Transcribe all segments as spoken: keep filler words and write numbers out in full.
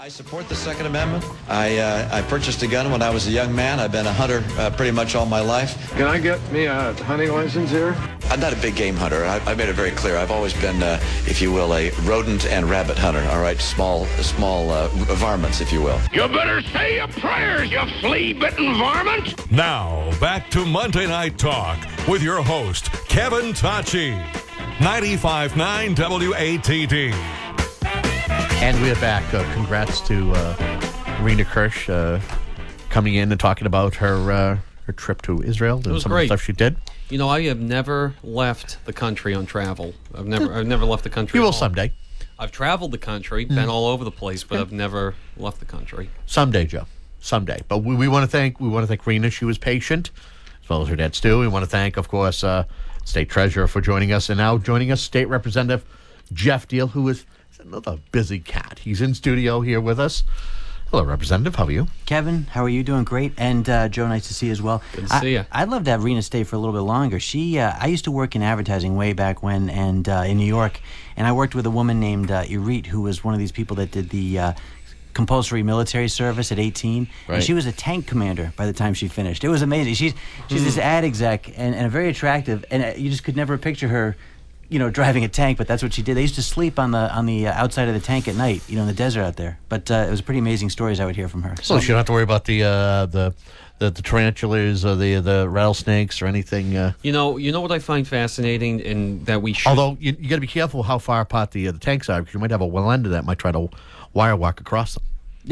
I support the Second Amendment. I uh, I purchased a gun when I was a young man. I've been a hunter uh, pretty much all my life. Can I get me a hunting license here? I'm not a big game hunter. I, I made it very clear. I've always been, uh, if you will, a rodent and rabbit hunter. All right, small, small uh, varmints, if you will. You better say your prayers, you flea-bitten varmint. Now back to Monday Night Talk with your host Kevin Tocci, ninety-five point nine W A T D. And we're back. Uh, congrats to uh, Rena Kirsch uh, coming in and talking about her uh, her trip to Israel and it was some great. of the stuff she did. You know, I have never left the country on travel. I've never, I've never left the country. You will at all. someday. I've traveled the country, Mm. been all over the place, but I've never left the country. Someday, Joe. Someday. But we, we want to thank we want to thank Rena. She was patient, as well as her dad Stu. We want to thank, of course, uh, State Treasurer for joining us, and now joining us, State Representative Jeff Deal, who is another busy cat. He's in studio here with us. Hello, Representative. How are you? Kevin, how are you? Doing great. And uh, Joe, nice to see you as well. Good to see you. I'd love to have Rena stay for a little bit longer. She, uh, I used to work in advertising way back when, and uh, in New York, and I worked with a woman named uh, Irit, who was one of these people that did the uh, compulsory military service at eighteen. Right. And she was a tank commander by the time she finished. It was amazing. She's she's this ad exec and, and very attractive, and uh, you just could never picture her, you know, driving a tank, but that's what she did. They used to sleep on the on the uh, outside of the tank at night, you know, in the desert out there. But uh, it was pretty amazing stories I would hear from her. So you don't have to worry about the uh, the, the the tarantulas or the the rattlesnakes or anything. Uh, You know, you know what I find fascinating, and that we should. although you, you got to be careful how far apart the uh, the tanks are, because you might have a well ender that might try to wire walk across them.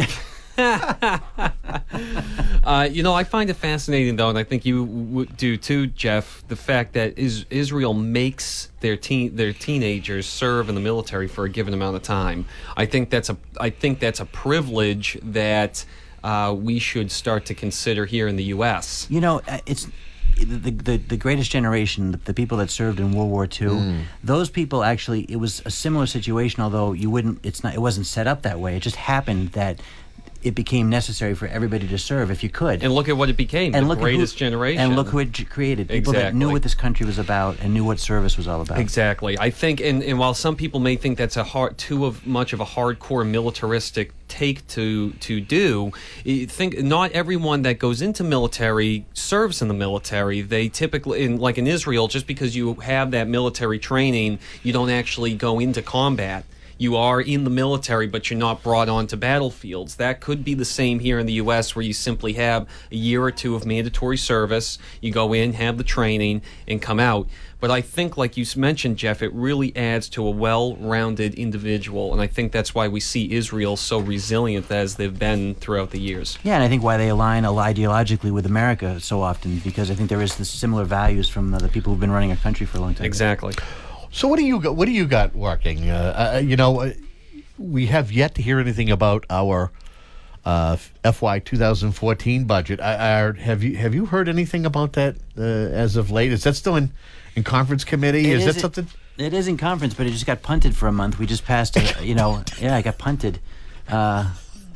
Uh, you know, I find it fascinating, though, and I think you w- do too, Jeff, the fact that is, Israel makes their teen their teenagers serve in the military for a given amount of time. I think that's a I think that's a privilege that uh, we should start to consider here in the U S. You know, uh, it's the, the the greatest generation, the, the people that served in World War Two. Mm. Those people actually, it was a similar situation. Although you wouldn't, it's not, it wasn't set up that way. It just happened that it became necessary for everybody to serve if you could. And look at what it became, And the look at greatest who, generation. And look who it g- created. People that knew Exactly. what this country was about and knew what service was all about. Exactly. I think, and, and while some people may think that's a hard, too of much of a hardcore militaristic take to to do, you think not everyone that goes into military serves in the military. They typically, in, like in Israel, just because you have that military training, you don't actually go into combat. You are in the military, but you're not brought onto battlefields. That could be the same here in the U S, where you simply have a year or two of mandatory service. You go in, have the training, and come out. But I think, like you mentioned, Jeff, it really adds to a well-rounded individual, and I think that's why we see Israel so resilient as they've been throughout the years. Yeah, and I think why they align ideologically with America so often, because I think there is this similar values from uh, the people who've been running our country for a long time. Exactly. So what do you got? What do you got working? Uh, uh, you know, uh, we have yet to hear anything about our uh, F Y twenty fourteen budget. I, I, have you have you heard anything about that uh, as of late? Is that still in, in conference committee? It is is that it- something? It is in conference, but it just got punted for a month. We just passed, a, you know, yeah, I got punted, uh,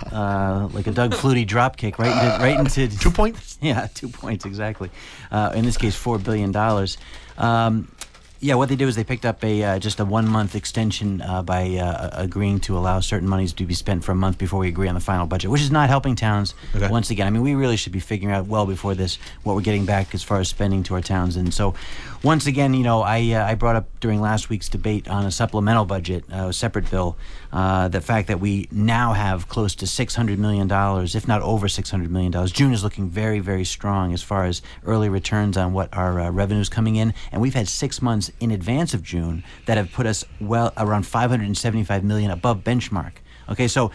uh, like a Doug Flutie drop kick right into right into Two points? Yeah, two points exactly. Uh, in this case, four billion dollars. Um, Yeah, what they did was they picked up a uh, just a one month extension uh, by uh, agreeing to allow certain monies to be spent for a month before we agree on the final budget, which is not helping towns. Okay. Once again, I mean, we really should be figuring out well before this what we're getting back as far as spending to our towns. And so, once again, you know, I uh, I brought up during last week's debate on a supplemental budget, uh, a separate bill, uh, the fact that we now have close to six hundred million dollars, if not over six hundred million dollars. June is looking very, very strong as far as early returns on what our uh, revenues coming in, and we've had six months in advance of June that have put us well around five hundred seventy-five million dollars above benchmark. Okay, so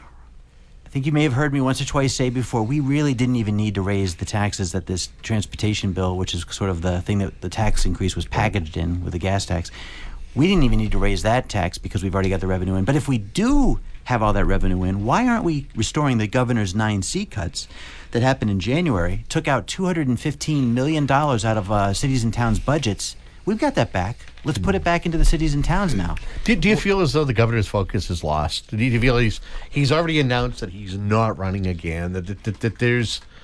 I think you may have heard me once or twice say before, we really didn't even need to raise the taxes that this transportation bill, which is sort of the thing that the tax increase was packaged in with the gas tax, we didn't even need to raise that tax because we've already got the revenue in. But if we do have all that revenue in, why aren't we restoring the governor's nine C cuts that happened in January, took out two hundred fifteen million dollars out of uh, cities and towns' budgets? We've got that back. Let's put it back into the cities and towns now. Do, do you feel as though the governor's focus is lost? Do you feel he's he's already announced that he's not running again? That that, that, that there's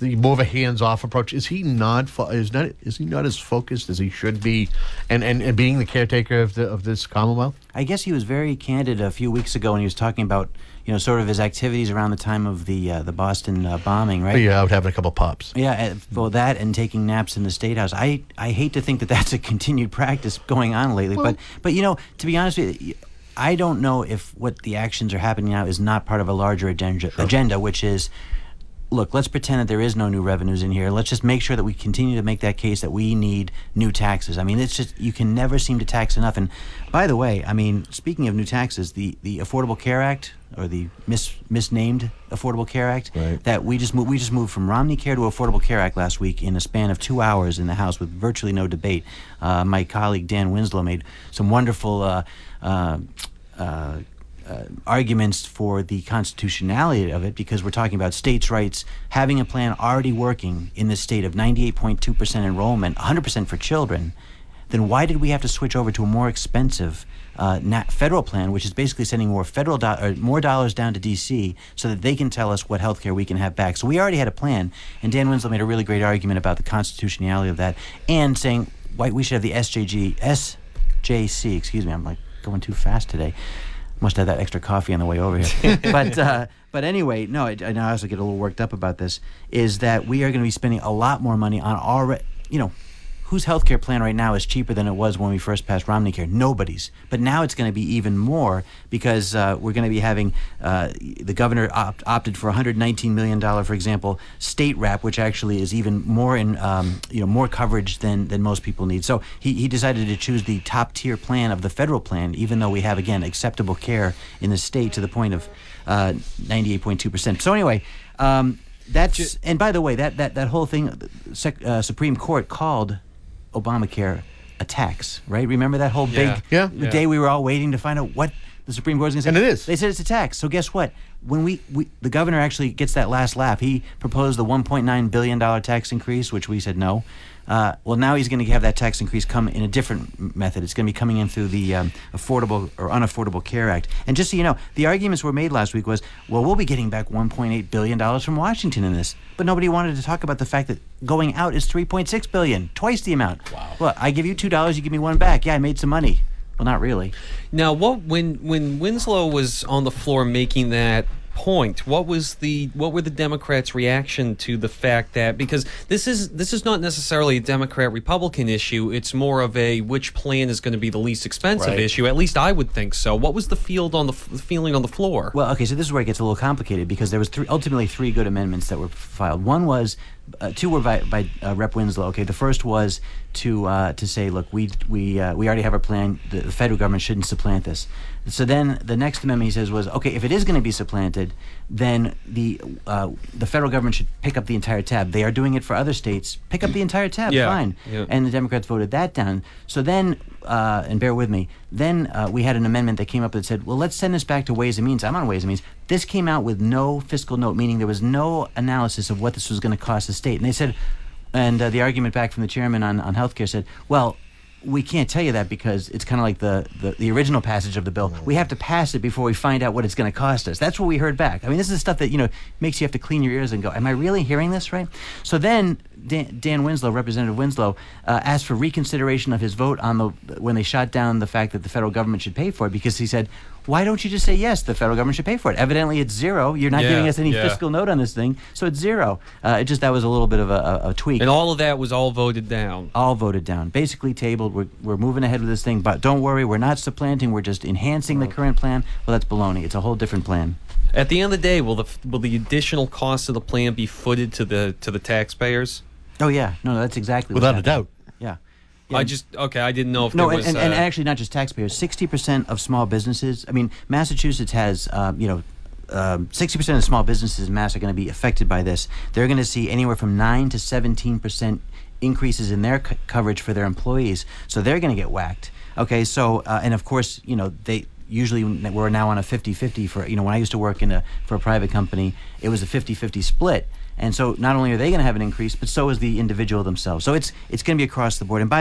the more of a hands-off approach. Is he not? Fo- is not? Is he not as focused as he should be? And, and, and being the caretaker of the of this Commonwealth. I guess he was very candid a few weeks ago when he was talking about, you know, sort of his activities around the time of the uh, the Boston uh, bombing, right? Yeah, out having a couple pops. Yeah, uh, well, that and taking naps in the State House. I, I hate to think that that's a continued practice going on lately, well, but but you know, to be honest with you, I don't know if what the actions are happening now is not part of a larger agenda, sure. agenda, which is, look, let's pretend that there is no new revenues in here. Let's just make sure that we continue to make that case that we need new taxes. I mean, it's just, you can never seem to tax enough. And by the way, I mean, speaking of new taxes, the, the Affordable Care Act, or the mis, misnamed Affordable Care Act, right. that we just moved, we just moved from Romney Care to Affordable Care Act last week in a span of two hours in the House with virtually no debate. Uh, my colleague Dan Winslow made some wonderful uh, uh, uh, Uh, arguments for the constitutionality of it, because we're talking about states' rights, having a plan already working in this state of ninety-eight point two percent enrollment, one hundred percent for children. Then why did we have to switch over to a more expensive uh, nat- federal plan, which is basically sending more federal do- or more dollars down to D C so that they can tell us what health care we can have back? So we already had a plan, and Dan Winslow made a really great argument about the constitutionality of that, and saying why we should have the S J G, S J C, excuse me, I'm like going too fast today. Must have that extra coffee on the way over here. but uh, but anyway, no, I, I also get a little worked up about this, is that we are going to be spending a lot more money on our, you know, whose healthcare plan right now is cheaper than it was when we first passed Romney Care? Nobody's. But now it's going to be even more, because uh, we're going to be having, uh, the governor opt- opted for one hundred nineteen million dollars, for example, state wrap, which actually is even more in, um, you know, more coverage than, than most people need. So he, he decided to choose the top tier plan of the federal plan, even though we have, again, acceptable care in the state to the point of uh, ninety-eight point two percent. So anyway, um, that's, and by the way, that, that, that whole thing, sec, uh, Supreme Court called Obamacare a tax, right? Remember that whole big Yeah. the Yeah. day we were all waiting to find out what the Supreme Court was going to say? And it is. They said it's a tax. So guess what? When we, we the governor actually gets that last laugh. He proposed the one point nine billion dollars tax increase, which we said no. Uh, well, now he's going to have that tax increase come in a different method. It's going to be coming in through the um, Affordable or Unaffordable Care Act. And just so you know, the arguments were made last week was, well, we'll be getting back one point eight billion dollars from Washington in this. But nobody wanted to talk about the fact that going out is three point six billion dollars, twice the amount. Wow. Well, I give you two dollars, you give me one back. Yeah, I made some money. Well, not really. Now, what when when Winslow was on the floor making that point, what was the what were the Democrats' reaction to the fact that, because this is this is not necessarily a Democrat-Republican issue, it's more of a which plan is going to be the least expensive Right. issue. At least I would think so. What was the field on the f- feeling on the floor? Well, okay, so this is where it gets a little complicated, because there was three, ultimately three good amendments that were filed. One was, uh, two were by, by uh, Rep Winslow. Okay, the first was to uh, to say, look, we we uh, we already have our plan. The, the federal government shouldn't supplant this. So then the next amendment he says was, okay, if it is going to be supplanted, then the uh, the federal government should pick up the entire tab. They are doing it for other states. Pick up the entire tab, Yeah, fine. yeah. And the Democrats voted that down. So then, uh, and bear with me, then uh, we had an amendment that came up that said, well, let's send this back to Ways and Means. I'm on Ways and Means. This came out with no fiscal note, meaning there was no analysis of what this was going to cost the state. And they said, and uh, the argument back from the chairman on, on healthcare said, well, we can't tell you that because it's kind of like the, the, the original passage of the bill. We have to pass it before we find out what it's going to cost us. That's what we heard back. I mean, this is stuff that, you know, makes you have to clean your ears and go, am I really hearing this right? So then Dan, Dan Winslow, Representative Winslow, uh, asked for reconsideration of his vote on the when they shot down the fact that the federal government should pay for it, because he said, why don't you just say, yes, the federal government should pay for it? Evidently, it's zero. You're not Yeah, giving us any yeah. fiscal note on this thing, so it's zero. Uh, it just, that was a little bit of a, a, a tweak. And all of that was all voted down. All voted down, basically tabled. We're, we're moving ahead with this thing, but don't worry, we're not supplanting, we're just enhancing the current plan. Well, that's baloney. It's a whole different plan. At the end of the day, will the will the additional cost of the plan be footed to the to the taxpayers? Oh, yeah. No, no that's exactly Without a what doubt. Yeah. Yeah. I just okay. I didn't know if No, there and, was. and, and uh, actually not just taxpayers. sixty percent of small businesses, I mean, Massachusetts has, um, you know, um, sixty percent of small businesses in Mass are going to be affected by this. They're going to see anywhere from nine to seventeen percent increases in their co- coverage for their employees. So they're going to get whacked. Okay, so, uh, and of course, you know, they usually we're now on a fifty-fifty for, you know, when I used to work in a for a private company, it was a fifty-fifty split. And so not only are they going to have an increase, but so is the individual themselves. So it's it's going to be across the board. And by the way,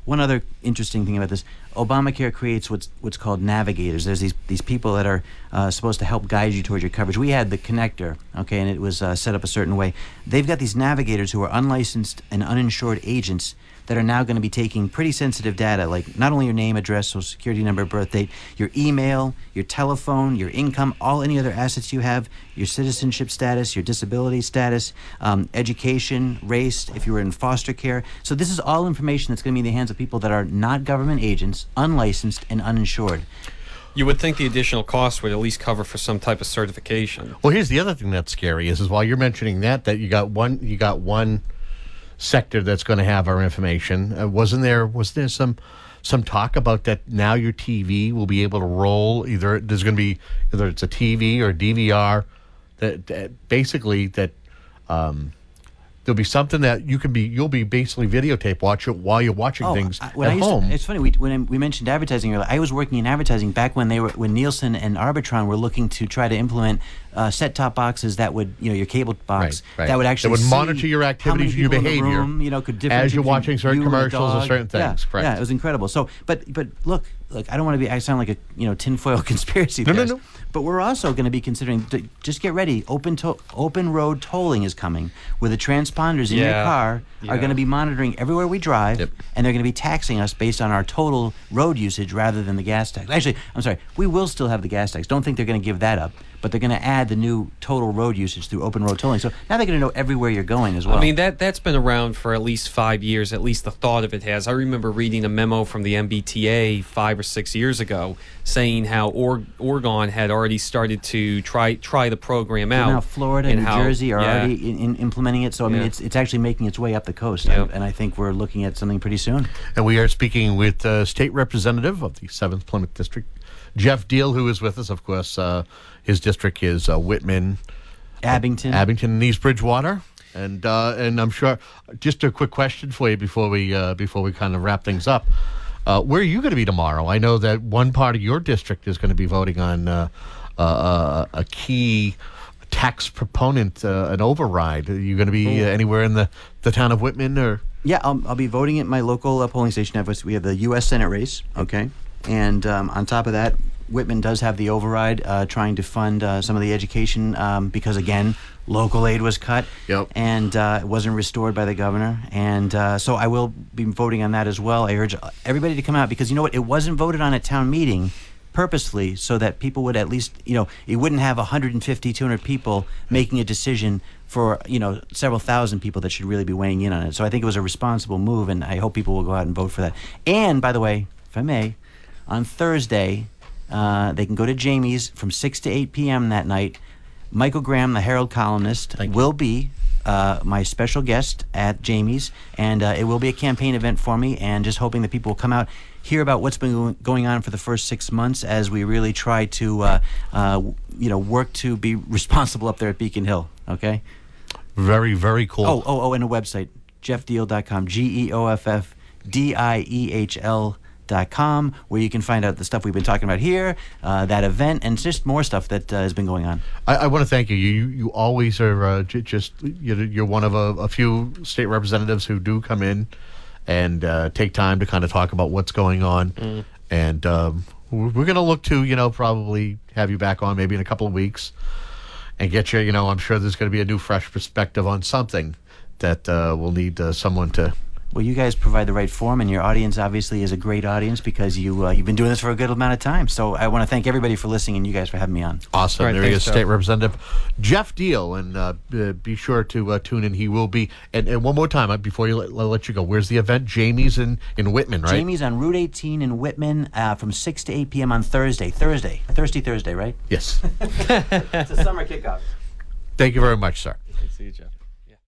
one other interesting thing about this: Obamacare creates what's what's called navigators. There's these these people that are uh, supposed to help guide you towards your coverage. We had the connector, okay, and it was uh, set up a certain way. They've got these navigators who are unlicensed and uninsured agents that are now going to be taking pretty sensitive data, like not only your name, address, social security number, birth date, your email, your telephone, your income, all any other assets you have, your citizenship status, your disability status, um, education, race, if you were in foster care. So this is all information that's going to be in the hands of people that are not government agents, unlicensed, and uninsured. You would think the additional cost would at least cover for some type of certification. Well, here's the other thing that's scary is, is while you're mentioning that, that you got one, you got one sector that's going to have our information. Uh, wasn't there? Was there some some talk about that? Now your T V will be able to roll. Either there's going to be either it's a T V or a D V R. That, that basically that um, there'll be something that you can be. You'll be basically videotape watch it while you're watching Oh, things I- when I at used to- home. it's funny we, when we mentioned advertising earlier. I was working in advertising back when they were when Nielsen and Arbitron were looking to try to implement uh, set-top boxes that would, you know, your cable box Right, right. that would actually That would see monitor your how activities many and your people in the behavior room, you know, could as differentiate you're between watching certain you and a commercials or dog. certain things, Yeah, correct. yeah, it was incredible. So, but but look, look, I don't want to be. I sound like a you know tinfoil conspiracy No, no, theorist. no. But we're also going to be considering. t- Just get ready. Open to, open road tolling is coming, where the transponders in your Yeah, car are yeah. going to be monitoring everywhere we drive, Yep. and they're going to be taxing us based on our total road usage rather than the gas tax. Actually, I'm sorry, we will still have the gas tax. Don't think they're going to give that up, but they're going to add the new total road usage through open road tolling. So now they're going to know everywhere you're going as well. I mean, that, that's been around for at least five years, at least the thought of it has. I remember reading a memo from the M B T A five or six years ago saying how or- Oregon had already started to try try the program out. now Florida and New how- Jersey are yeah. already in, in implementing it. So I mean, Yeah. it's it's actually making its way up the coast, Yep. and, and I think we're looking at something pretty soon. And we are speaking with uh, State Representative of the seventh Plymouth District, Jeff Deal, who is with us. Of course, uh, his district is uh, Whitman, Abington. Abington, and East Bridgewater. And uh, and I'm sure, just a quick question for you before we uh, before we kind of wrap things up. Uh, where are you going to be tomorrow? I know that one part of your district is going to be voting on uh, uh, a key tax proponent, uh, an override. Are you going to be uh, anywhere in the, the town of Whitman or? Yeah, I'll, I'll be voting at my local uh, polling station. We have the U S Senate race, okay? And um, on top of that, Whitman does have the override uh, trying to fund uh, some of the education um, because, again, local aid was cut Yep. and uh, it wasn't restored by the governor. And uh, so I will be voting on that as well. I urge everybody to come out because, you know what, it wasn't voted on at town meeting purposely so that people would at least, you know, it wouldn't have one hundred fifty, two hundred people making a decision for, you know, several thousand people that should really be weighing in on it. So I think it was a responsible move, and I hope people will go out and vote for that. And, by the way, if I may, on Thursday, uh, they can go to Jamie's from six to eight p.m. that night. Michael Graham, the Herald columnist, will be uh, my special guest at Jamie's, and uh, it will be a campaign event for me, and just hoping that people will come out, hear about what's been go- going on for the first six months as we really try to, uh, uh, you know, work to be responsible up there at Beacon Hill, okay? Very, very cool. Oh, oh, oh, and a website, jeff deal dot com, G E O F F D I E H L dot com, where you can find out the stuff we've been talking about here, uh, that event, and just more stuff that uh, has been going on. I, I want to thank you. You you always are uh, j- just you're, you're one of a, a few state representatives who do come in and uh, take time to kind of talk about what's going on. Mm. And um, we're, we're going to look to you know probably have you back on maybe in a couple of weeks and get you. You know, I'm sure there's going to be a new, fresh perspective on something that uh, will need uh, someone to. Well, you guys provide the right forum, and your audience obviously is a great audience because you, uh, you've been doing this for a good amount of time. So I want to thank everybody for listening and you guys for having me on. Awesome. All right, there he thanks, is, Jeff. State Representative Jeff Deal. And uh, b- be sure to uh, tune in. He will be. And, and one more time, uh, before you let, let you go, where's the event? Jamie's in, in Whitman, right? Jamie's on Route eighteen in Whitman uh, from six to eight p.m. on Thursday. Thursday. Thirsty Thursday, right? Yes. It's a summer kickoff. Thank you very much, sir. See you, Jeff.